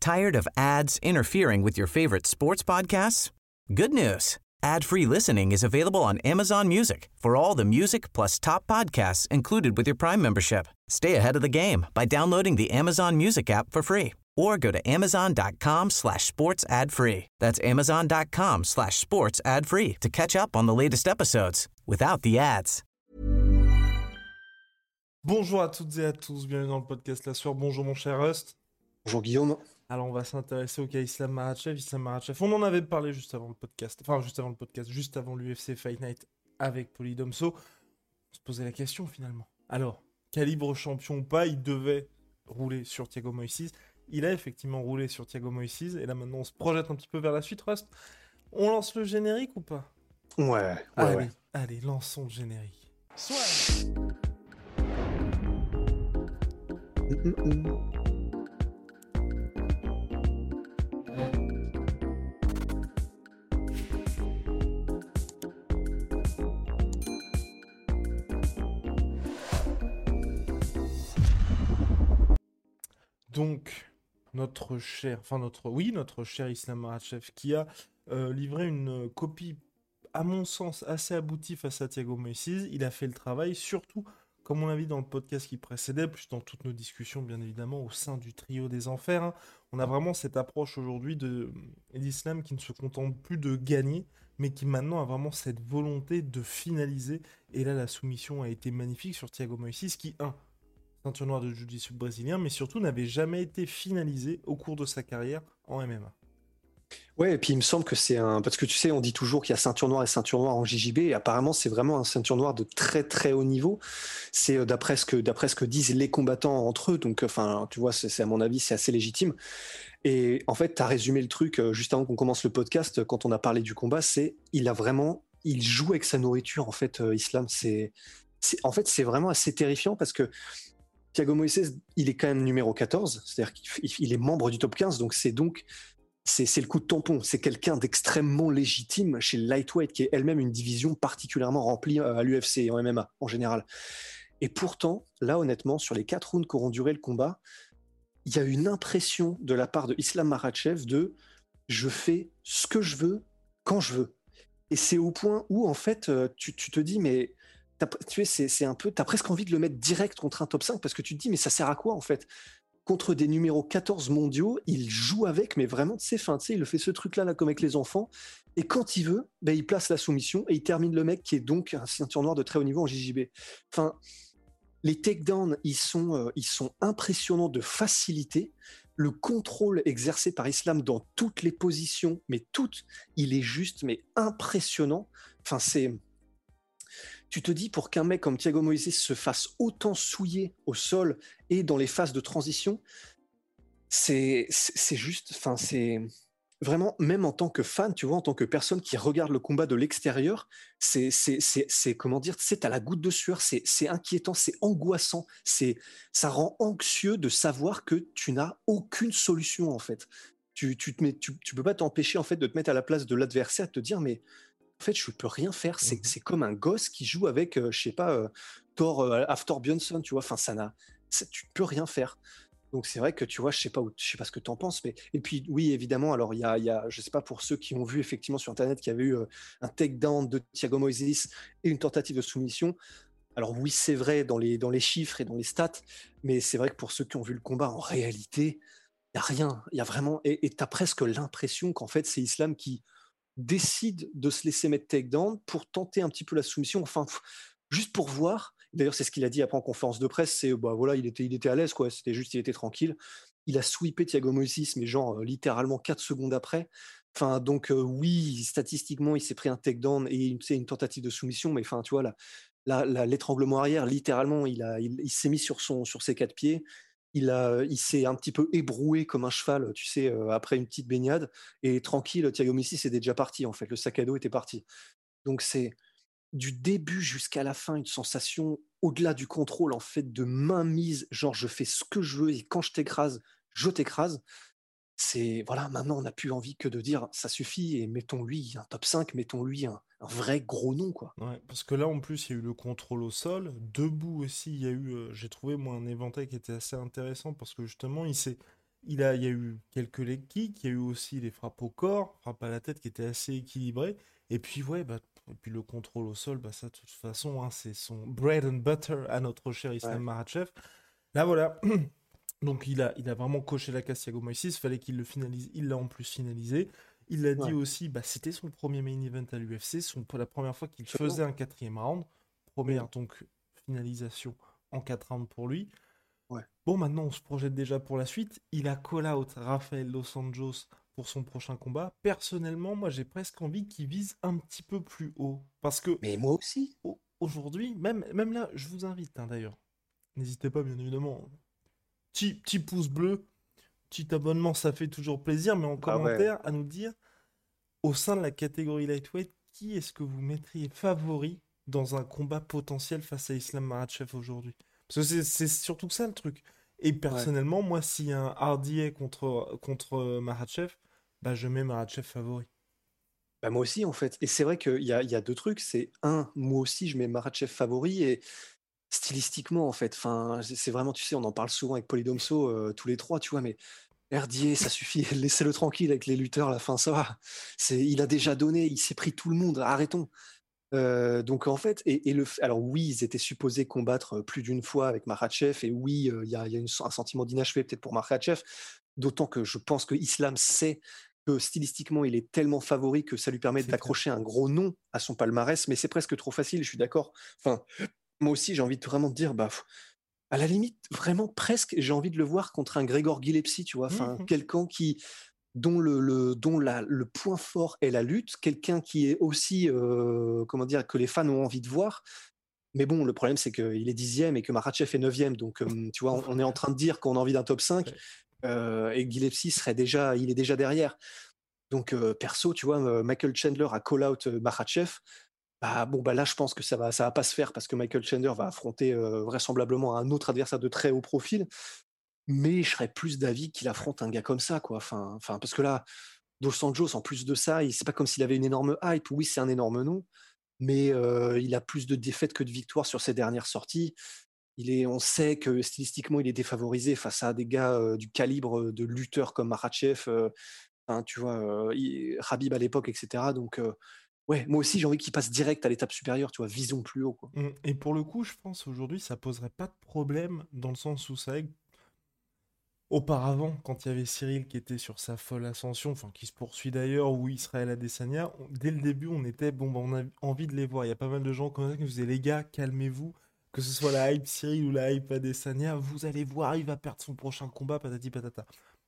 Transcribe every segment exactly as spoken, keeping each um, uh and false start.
Tired of ads interfering with your favorite sports podcasts? Good news. Ad-free listening is available on Amazon Music for all the music plus top podcasts included with your Prime membership. Stay ahead of the game by downloading the Amazon Music app for free or go to amazon.com slash sports ad free. That's amazon.com slash sports ad free to catch up on the latest episodes without the ads. Bonjour à toutes et à tous, bienvenue dans le podcast La Sueur. Bonjour mon cher Rust. Bonjour Guillaume. Alors on va s'intéresser au cas Islam Makhachev. Islam Makhachev, on en avait parlé juste avant le podcast, enfin juste avant le podcast, juste avant l'U F C Fight Night avec Polydomso. On se posait la question finalement. Alors, calibre champion ou pas, il devait rouler sur Thiago Moïse. Il a effectivement roulé sur Thiago Moïse et là maintenant on se projette un petit peu vers la suite. Rust, on lance le générique ou pas? Ouais, ouais, allez, ouais. Allez, lançons le générique. Soit. Mmh, mmh. Donc, notre cher, enfin notre, oui, notre cher Islam Makhachev qui a euh, livré une copie, à mon sens, assez aboutie face à Thiago Moïse. Il a fait le travail, surtout, comme on l'a vu dans le podcast qui précédait, plus dans toutes nos discussions, bien évidemment, au sein du trio des enfers. Hein. On a vraiment cette approche aujourd'hui de l'islam qui ne se contente plus de gagner, mais qui maintenant a vraiment cette volonté de finaliser. Et là, la soumission a été magnifique sur Thiago Moïse, qui, un, ceinture noire de jiu-jitsu brésilien, mais surtout n'avait jamais été finalisé au cours de sa carrière en M M A. Ouais, et puis il me semble que c'est un... Parce que tu sais, on dit toujours qu'il y a ceinture noire et ceinture noire en J J B, et apparemment c'est vraiment un ceinture noire de très très haut niveau. C'est d'après ce que, d'après ce que disent les combattants entre eux, donc enfin, tu vois, c'est, c'est à mon avis, c'est assez légitime. Et en fait, tu as résumé le truc juste avant qu'on commence le podcast, quand on a parlé du combat, c'est il a vraiment... Il joue avec sa nourriture, en fait, euh, Islam. C'est... c'est... En fait, c'est vraiment assez terrifiant parce que Thiago Moïse, il est quand même numéro quatorze, c'est-à-dire qu'il est membre du top quinze, donc c'est donc c'est, c'est le coup de tampon. C'est quelqu'un d'extrêmement légitime chez le lightweight, qui est elle-même une division particulièrement remplie à l'U F C et en M M A en général. Et pourtant, là honnêtement, sur les quatre rounds qu'auront duré le combat, il y a une impression de la part de Islam Makhachev de « je fais ce que je veux, quand je veux ». Et c'est au point où, en fait, tu, tu te dis « mais… » T'as, tu sais, c'est, c'est un peu, t'as presque envie de le mettre direct contre un top cinq parce que tu te dis, mais ça sert à quoi en fait? Contre des numéros quatorze mondiaux, il joue avec, mais vraiment de ses fins, tu sais, il fait ce truc-là, là, comme avec les enfants, et quand il veut, ben, il place la soumission et il termine le mec qui est donc un ceinture noire de très haut niveau en J J B. Enfin, les takedowns, ils sont, euh, ils sont impressionnants de facilité. Le contrôle exercé par Islam dans toutes les positions, mais toutes, il est juste, mais impressionnant. Enfin, c'est... Tu te dis, pour qu'un mec comme Thiago Moïse se fasse autant souiller au sol et dans les phases de transition, c'est, c'est, c'est juste, enfin, c'est vraiment, même en tant que fan, tu vois, en tant que personne qui regarde le combat de l'extérieur, c'est, c'est, c'est, c'est comment dire, tu sais, t'as la goutte de sueur, c'est, c'est inquiétant, c'est angoissant, c'est, ça rend anxieux de savoir que tu n'as aucune solution, en fait. Tu, tu, te mets, tu, tu peux pas t'empêcher, en fait, de te mettre à la place de l'adversaire et de te dire, mais en fait, je peux rien faire. C'est, c'est comme un gosse qui joue avec, euh, je sais pas, euh, Thor euh, After Björnsson, tu vois. Enfin, ça n'a, ça, tu peux rien faire. Donc c'est vrai que tu vois, je sais pas, où, je sais pas ce que tu en penses, mais et puis oui, évidemment. Alors il y a, il y a, je sais pas pour ceux qui ont vu effectivement sur internet qu'il y avait eu euh, un takedown de Thiago Moïse et une tentative de soumission. Alors oui, c'est vrai dans les dans les chiffres et dans les stats, mais c'est vrai que pour ceux qui ont vu le combat, en réalité, il y a rien. Il y a vraiment, et et t'as presque l'impression qu'en fait c'est Islam qui décide de se laisser mettre takedown pour tenter un petit peu la soumission, enfin, pff, juste pour voir. D'ailleurs, c'est ce qu'il a dit après en conférence de presse, c'est, bah voilà, il était, il était à l'aise, quoi, c'était juste, il était tranquille. Il a sweepé Thiago Moïse, mais genre, euh, littéralement quatre secondes après. Enfin, donc, euh, oui, statistiquement, il s'est pris un takedown et une, une tentative de soumission, mais enfin, tu vois, là, la, la, l'étranglement arrière, littéralement, il, a, il, il s'est mis sur, son, sur ses quatre pieds. Il, a, il s'est un petit peu ébroué comme un cheval, tu sais, euh, après une petite baignade. Et tranquille, Thiago Moïse était déjà parti, en fait. Le sac à dos était parti. Donc, c'est du début jusqu'à la fin une sensation, au-delà du contrôle, en fait, de mainmise. Genre, je fais ce que je veux et quand je t'écrase, je t'écrase. C'est, voilà, maintenant, on n'a plus envie que de dire ça suffit et mettons-lui un top cinq, mettons-lui un, un vrai gros nom, quoi. Ouais, parce que là, en plus, il y a eu le contrôle au sol. Debout aussi, il y a eu, euh, j'ai trouvé, moi, un éventail qui était assez intéressant parce que justement, il s'est Il a, il y a eu quelques leg kicks, il y a eu aussi les frappes au corps, frappes à la tête qui étaient assez équilibrées. Et puis, ouais, bah, et puis le contrôle au sol, bah, ça, de toute façon, hein, c'est son bread and butter à notre cher Islam Ouais. Makhachev. Là, voilà. Donc, il a, il a vraiment coché la case Thiago Moïse. Il fallait qu'il le finalise. Il l'a en plus finalisé. Il l'a dit Ouais. aussi, bah, c'était son premier main event à l'U F C, son, la première fois qu'il Absolument. faisait un quatrième round. Mm. Première, donc, finalisation en quatre rounds pour lui. Ouais. Bon, maintenant, on se projette déjà pour la suite. Il a call-out Rafael Dos Anjos pour son prochain combat. Personnellement, moi, j'ai presque envie qu'il vise un petit peu plus haut. Parce que Mais moi aussi. au- aujourd'hui, même, même là, je vous invite, hein, d'ailleurs. N'hésitez pas, bien évidemment. Petit, petit pouce bleu, petit abonnement, ça fait toujours plaisir. Mais en Ah ouais. commentaire, à nous dire, au sein de la catégorie lightweight, qui est-ce que vous mettriez favori dans un combat potentiel face à Islam Makhachev aujourd'hui? Parce que c'est c'est surtout ça le truc. Et Ouais. personnellement, moi, s'il y a un hardier contre, contre euh, Makhachev, bah, je mets Makhachev favori. Bah, moi aussi, en fait. Et c'est vrai qu'il y a, il y a deux trucs. C'est un, moi aussi, je mets Makhachev favori et stylistiquement, en fait. Enfin, c'est c'est vraiment, tu sais, on en parle souvent avec Polydomso, euh, tous les trois, tu vois, mais Herdier, ça suffit, laissez-le tranquille avec les lutteurs, la fin, ça va. C'est, il a déjà donné, il s'est pris tout le monde, arrêtons. Euh, donc en fait, et, et le, f- alors oui, ils étaient supposés combattre plus d'une fois avec Makhachev, et oui, euh, il y a, il y a une- un sentiment d'inachevé peut-être pour Makhachev, d'autant que je pense que Islam sait que stylistiquement, il est tellement favori que ça lui permet C'est clair. d'accrocher un gros nom à son palmarès, mais c'est presque trop facile, je suis d'accord. Enfin, moi aussi, j'ai envie de vraiment te dire, bah, pff, à la limite, vraiment presque, j'ai envie de le voir contre un Grégor Gillespie, tu vois, enfin, Mhm. quelqu'un qui, dont le, le, dont la, le point fort est la lutte, quelqu'un qui est aussi, euh, comment dire, que les fans ont envie de voir. Mais bon, le problème, c'est qu'il est dixième et que Makhachev est neuvième. Donc, euh, tu vois, on, on est en train de dire qu'on a envie d'un top cinq, Ouais. euh, et Gillespie serait déjà, il est déjà derrière. Donc, euh, perso, tu vois, euh, Michael Chandler a call-out euh, Makhachev. Bah, bon, bah là, je pense que ça va, ça va pas se faire parce que Michael Chandler va affronter euh, vraisemblablement un autre adversaire de très haut profil. Mais je serais plus d'avis qu'il affronte un gars comme ça, quoi. Enfin, enfin parce que là, Dos Anjos, en plus de ça, il- c'est pas comme s'il avait une énorme hype. Oui, c'est un énorme nom, mais euh, il a plus de défaites que de victoires sur ses dernières sorties. Il est, on sait que stylistiquement, il est défavorisé face à des gars euh, du calibre de lutteurs comme Makhachev, euh, hein, tu vois, euh, il- Khabib à l'époque, et cetera. Donc, euh, ouais, moi aussi, j'ai envie qu'il passe direct à l'étape supérieure, tu vois, visons plus haut, quoi. Mm. Et pour le coup, je pense aujourd'hui, ça poserait pas de problème dans le sens où ça auparavant, quand il y avait Cyril qui était sur sa folle ascension, enfin qui se poursuit d'ailleurs, ou Israël Adesanya, on- dès le début, on était, bon, bah, on a envie de les voir. Il y a pas mal de gens comme ça qui nous disaient, les gars, calmez-vous, que ce soit la hype Cyril ou la hype Adesanya, vous allez voir, il va perdre son prochain combat, patati patata.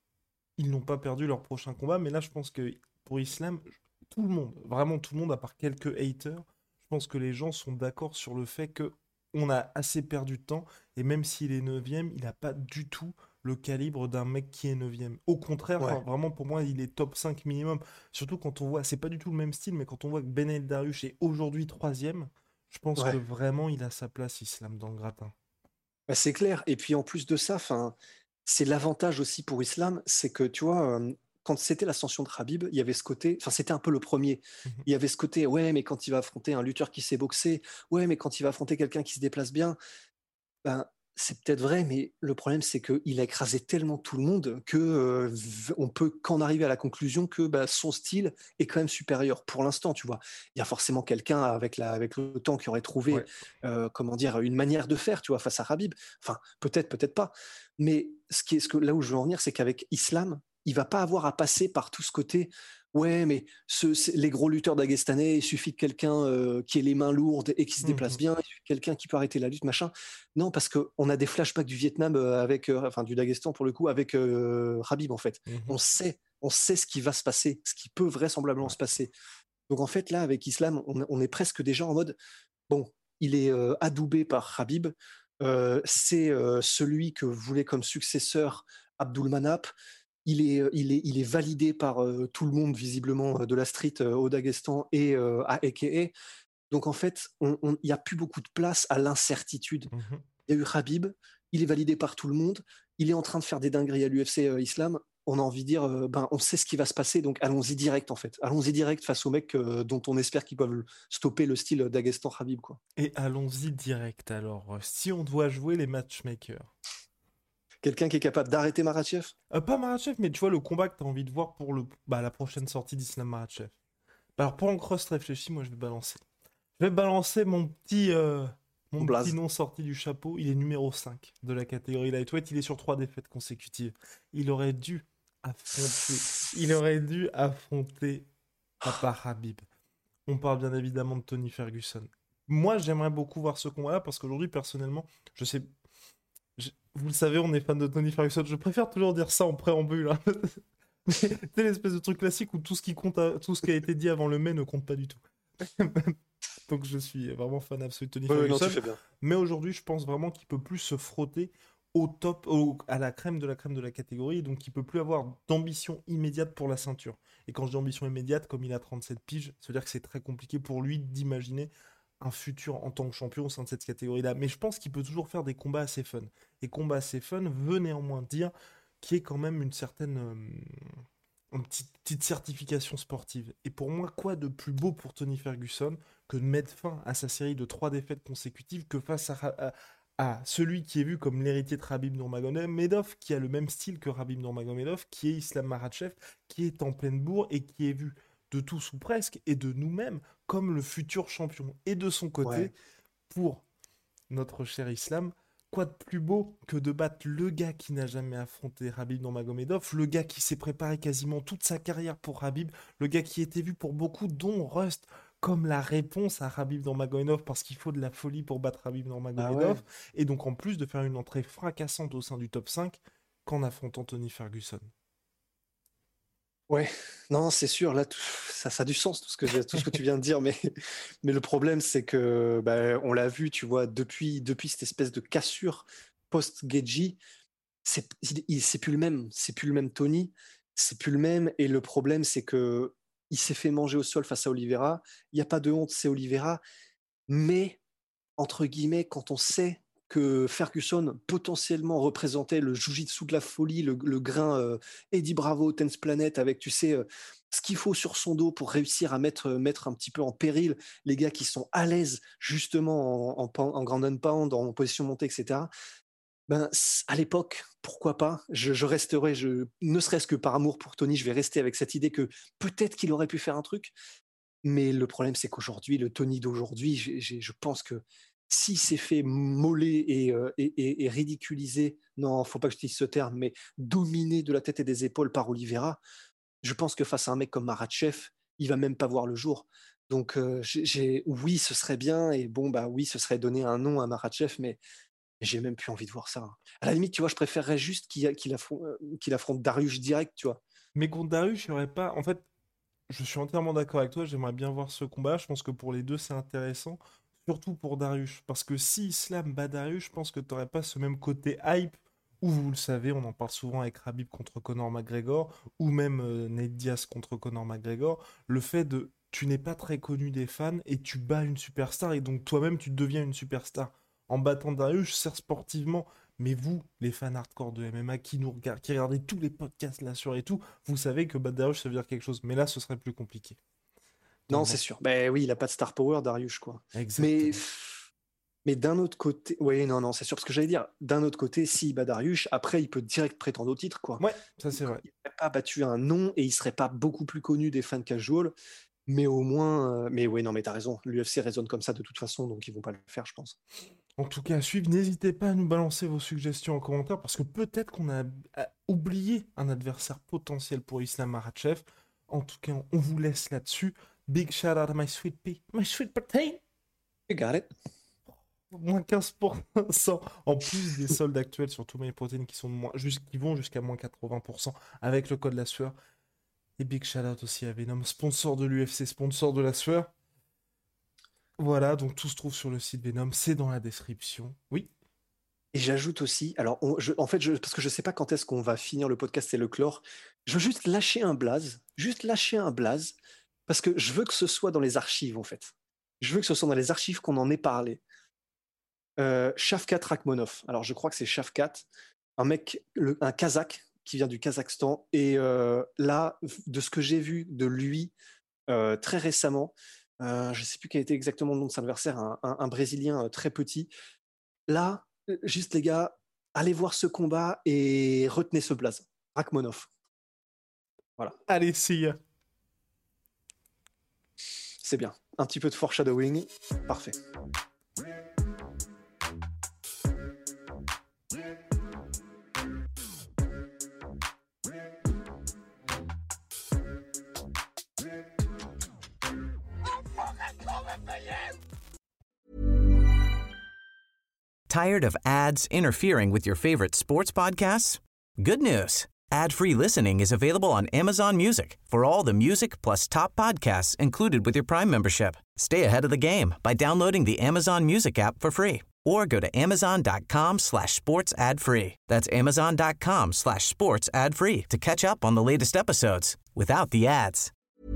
Ils n'ont pas perdu leur prochain combat, mais là, je pense que pour Islam, tout le monde, vraiment tout le monde, à part quelques haters, je pense que les gens sont d'accord sur le fait que on a assez perdu de temps, et même s'il est neuvième, il n'a pas du tout le calibre d'un mec qui est neuvième. Au contraire, enfin, Ouais, vraiment pour moi, il est top cinq minimum. Surtout quand on voit, c'est pas du tout le même style, mais quand on voit que Beneil Dariush est aujourd'hui troisième, je pense que ouais. vraiment il a sa place, Islam, dans le gratin. Bah, c'est clair. Et puis en plus de ça, enfin, c'est l'avantage aussi pour Islam, c'est que tu vois, euh, quand c'était l'ascension de Khabib, il y avait ce côté, enfin c'était un peu le premier. Mhm. Il y avait ce côté, ouais, mais quand il va affronter un lutteur qui sait boxer, ouais, mais quand il va affronter quelqu'un qui se déplace bien, ben, c'est peut-être vrai, mais le problème, c'est qu'il a écrasé tellement tout le monde que euh, v- on peut qu'en arriver à la conclusion que bah, son style est quand même supérieur pour l'instant, tu vois. Il y a forcément quelqu'un avec, la, avec le temps qui aurait trouvé, Ouais. euh, comment dire, une manière de faire, tu vois, face à Khabib. Enfin, peut-être, peut-être pas. Mais ce qui est, ce que, là où je veux en venir, c'est qu'avec Islam, il va pas avoir à passer par tout ce côté. Ouais, mais ce, c'est- les gros lutteurs dagestanais, il suffit de quelqu'un euh, qui ait les mains lourdes et qui se déplace Mhm. bien, il suffit de quelqu'un qui peut arrêter la lutte, machin. Non, parce qu'on a des flashbacks du Vietnam euh, avec, euh, enfin du Daghestan pour le coup, avec euh, Khabib en fait. Mhm. On sait, on sait ce qui va se passer, ce qui peut vraisemblablement Ouais. se passer. Donc en fait là, avec Islam, on, on est presque déjà en mode, bon, il est euh, adoubé par Khabib, euh, c'est euh, celui que voulait comme successeur Abdulmanap. Il est, euh, il, est, il est validé par euh, tout le monde visiblement euh, de la street euh, au Daghestan et euh, à A K A. Donc en fait, il n'y a plus beaucoup de place à l'incertitude. Mhm. Il y a eu Khabib, il est validé par tout le monde, il est en train de faire des dingueries à l'U F C euh, Islam. On a envie de dire, euh, ben, on sait ce qui va se passer, donc allons-y direct en fait. Allons-y direct face aux mecs euh, dont on espère qu'ils peuvent stopper le style d'Agestan Khabib, quoi. Et allons-y direct alors. Si on doit jouer les matchmakers. Quelqu'un qui est capable d'arrêter Makhachev? Euh, pas Makhachev, mais tu vois, le combat que tu as envie de voir pour le, bah, la prochaine sortie d'Islam Makhachev. Bah, alors, pendant que Rust réfléchit, moi, je vais balancer. Je vais balancer mon petit, euh, On mon petit blase. nom sorti du chapeau. Il est numéro cinq de la catégorie lightweight. Il est sur trois défaites consécutives. Il aurait dû affronter. Il aurait dû affronter Papa Habib. On parle bien évidemment de Tony Ferguson. Moi, j'aimerais beaucoup voir ce combat-là parce qu'aujourd'hui, personnellement, je sais. je- Vous le savez, on est fan de Tony Ferguson. Je préfère toujours dire ça en préambule, hein. C'est l'espèce de truc classique où tout ce qui compte, a- tout ce qui a été dit avant le mai ne compte pas du tout. Donc je suis vraiment fan absolu de Tony Ouais, ouais, non, tu Ferguson. fais bien. Mais aujourd'hui, je pense vraiment qu'il peut plus se frotter au top, au- à la crème de la crème de la catégorie. Donc il peut plus avoir d'ambition immédiate pour la ceinture. Et quand je dis ambition immédiate, comme il a trente-sept piges, ça veut dire que c'est très compliqué pour lui d'imaginer un futur en tant que champion au sein de cette catégorie-là. Mais je pense qu'il peut toujours faire des combats assez fun. Et combats assez fun veut néanmoins dire qu'il y ait quand même une certaine... euh, une petite, petite certification sportive. Et pour moi, quoi de plus beau pour Tony Ferguson que de mettre fin à sa série de trois défaites consécutives que face à, à- à celui qui est vu comme l'héritier de Khabib Nurmagomedov, qui a le même style que Khabib Nurmagomedov, qui est Islam Makhachev, qui est en pleine bourre et qui est vu de tous ou presque, et de nous-mêmes, comme le futur champion. Et de son côté, Ouais. pour notre cher Islam, quoi de plus beau que de battre le gars qui n'a jamais affronté Khabib Nurmagomedov, le gars qui s'est préparé quasiment toute sa carrière pour Khabib, le gars qui était vu pour beaucoup, dont Rust, comme la réponse à Khabib Nurmagomedov, parce qu'il faut de la folie pour battre Khabib Ah ouais. Nurmagomedov, et donc en plus de faire une entrée fracassante au sein du top cinq, qu'en affrontant Tony Ferguson. Ouais, non, c'est sûr, là, tout- ça, ça a du sens, tout ce que, je- tout ce que tu viens de dire, mais, mais le problème, c'est que, bah, on l'a vu, tu vois, depuis, depuis cette espèce de cassure post-Geji, c'est, il, il- c'est plus le même, c'est plus le même Tony, c'est plus le même, et le problème, c'est que il s'est fait manger au sol face à Oliveira, il n'y a pas de honte, c'est Oliveira, mais entre guillemets, quand on sait que Ferguson potentiellement représentait le jiu-jitsu de la folie, le, le grain euh, Eddie Bravo, Tense Planet, avec, tu sais, euh, ce qu'il faut sur son dos pour réussir à mettre, mettre un petit peu en péril les gars qui sont à l'aise justement en, en, en ground and pound, en position montée, et cetera. Ben, à l'époque, pourquoi pas? Je, je resterai, je, ne serait-ce que par amour pour Tony, je vais rester avec cette idée que peut-être qu'il aurait pu faire un truc. Mais le problème, c'est qu'aujourd'hui, le Tony d'aujourd'hui, j'ai- j'ai- je pense que s'il s'est fait moller et, euh, et, et- et ridiculiser, non, faut pas que je dise ce terme, mais dominer de la tête et des épaules par Oliveira, je pense que face à un mec comme Makhachev, il va même pas voir le jour. Donc, euh, j'ai, j'ai- oui, ce serait bien, et bon, bah oui, ce serait donner un nom à Makhachev, mais j'ai même plus envie de voir ça. À la limite, tu vois, je préférerais juste qu'il, qu'il affronte, qu'il affronte Dariush direct, tu vois. Mais contre Darius, il n'y aurait pas... En fait, je suis entièrement d'accord avec toi, j'aimerais bien voir ce combat. Je pense que pour les deux, c'est intéressant. Surtout pour Darius. Parce que si Islam bat Darius, je pense que tu n'aurais pas ce même côté hype. Où vous le savez, on en parle souvent avec Khabib contre Conor McGregor. Ou même euh, Nate Diaz contre Conor McGregor. Le fait de. Tu n'es pas très connu des fans et tu bats une superstar. Et donc toi-même, tu deviens une superstar. En battant Darius, certes sportivement. Mais vous, les fans hardcore de M M A qui nous regardent, qui regardez tous les podcasts là sur et tout, vous savez que battre Darius, ça veut dire quelque chose. Mais là, ce serait plus compliqué. Non, Donc c'est bon, sûr. Ben oui, il a pas de star power, Dariush, quoi. Mais. exactement. Mais d'un autre côté, oui, non, non, c'est sûr, parce que j'allais dire, d'un autre côté, s'il bat Dariush, après, il peut direct prétendre au titre, quoi. Ouais, ça Il c'est vrai. n'aurait pas battu un nom et il serait pas beaucoup plus connu des fans casual, mais au moins, euh, mais oui, non, mais t'as raison, l'U F C raisonne comme ça de toute façon, donc ils vont pas le faire, je pense. En tout cas, à suivre, n'hésitez pas à nous balancer vos suggestions en commentaire parce que peut-être qu'on a, a oublié un adversaire potentiel pour Islam Makhachev. En tout cas, on vous laisse là-dessus. Big shout out à my sweet pea, my sweet protein. You got it. Moins quinze pour cent en plus des soldes actuels sur tous mes protéines qui sont de moins, jus- qui vont jusqu'à moins quatre-vingts pour cent avec le code la sueur. Et big shout out aussi à Venom, sponsor de l'U F C, sponsor de la sueur. Voilà, donc tout se trouve sur le site Venom, c'est dans la description. Oui. Et j'ajoute aussi, alors, on- je- en fait, je, parce que je sais pas quand est-ce qu'on va finir le podcast et le clore, je veux juste lâcher un blaze, juste lâcher un blaze, parce que je veux que ce soit dans les archives, en fait. Je veux que ce soit dans les archives qu'on en ait parlé. Euh, Shavkat Rakhmonov. Alors, je crois que c'est Shavkat, un mec, le- un Kazakh qui vient du Kazakhstan. Et euh, là, de ce que j'ai vu de lui euh, très récemment, euh, je ne sais plus quel était exactement le nom de son adversaire, un, un- un Brésilien euh, très petit. Là, euh, juste les gars, allez voir ce combat et retenez ce blaze. Rachmanov. Voilà. Allez, see ya. C'est bien. Un petit peu de foreshadowing. Parfait. Tired of ads interfering with your favorite sports podcasts? Good news. Ad-free listening is available on Amazon Music for all the music plus top podcasts included with your Prime membership. Stay ahead of the game by downloading the Amazon Music app for free or go to amazon.com slash sports ad free. That's amazon.com slash sports ad free to catch up on the latest episodes without the ads.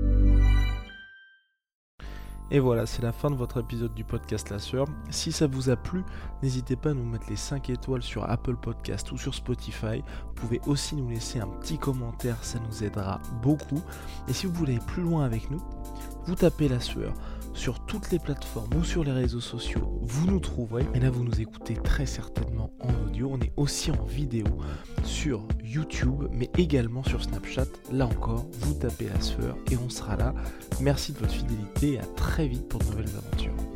Et voilà, c'est la fin de votre épisode du podcast La Sueur. Si ça vous a plu, n'hésitez pas à nous mettre les cinq étoiles sur Apple Podcast ou sur Spotify. Vous pouvez aussi nous laisser un petit commentaire, ça nous aidera beaucoup. Et si vous voulez aller plus loin avec nous, vous tapez La Sueur sur toutes les plateformes ou sur les réseaux sociaux, vous nous trouverez. Et là, vous nous écoutez très certainement en audio. On est aussi en vidéo sur YouTube, mais également sur Snapchat. Là encore, vous tapez La Sueur et on sera là. Merci de votre fidélité et à très vite pour de nouvelles aventures.